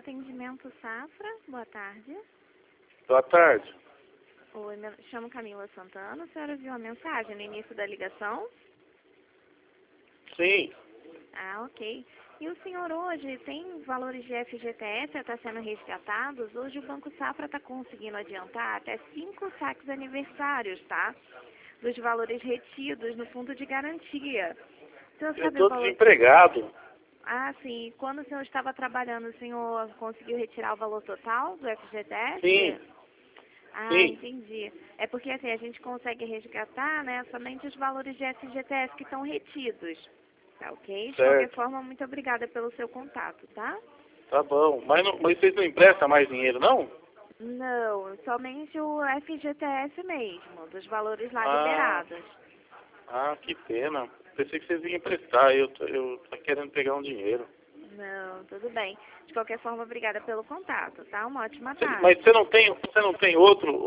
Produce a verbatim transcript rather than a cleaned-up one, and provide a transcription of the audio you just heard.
Atendimento Safra, boa tarde. Boa tarde. Oi, me chamo Camila Santana. A senhora viu a mensagem no início da ligação? Sim. Ah, ok. E o senhor hoje tem valores de F G T S a estar sendo resgatados? Hoje o Banco Safra está conseguindo adiantar até cinco saques aniversários, tá? Dos valores retidos no fundo de garantia. O senhor Eu sabe o estou valor... desempregado. Ah, sim. Quando o senhor estava trabalhando, o senhor conseguiu retirar o valor total do F G T S? Sim. Ah, Sim. entendi. É porque assim, a gente consegue resgatar, né, somente os valores de F G T S que estão retidos. Tá ok? De qualquer Certo. forma, muito obrigada pelo seu contato, tá? Tá bom. Mas, não, mas vocês não emprestam mais dinheiro, não? Não, somente o F G T S mesmo, dos valores lá Ah, liberados. ah, que pena. Pensei que vocês iam emprestar. Eu, tô- eu tô querendo pegar um dinheiro. Não, tudo bem. De qualquer forma, obrigada pelo contato, tá? Uma ótima Cê- tarde. Mas você não tem, você não tem outro,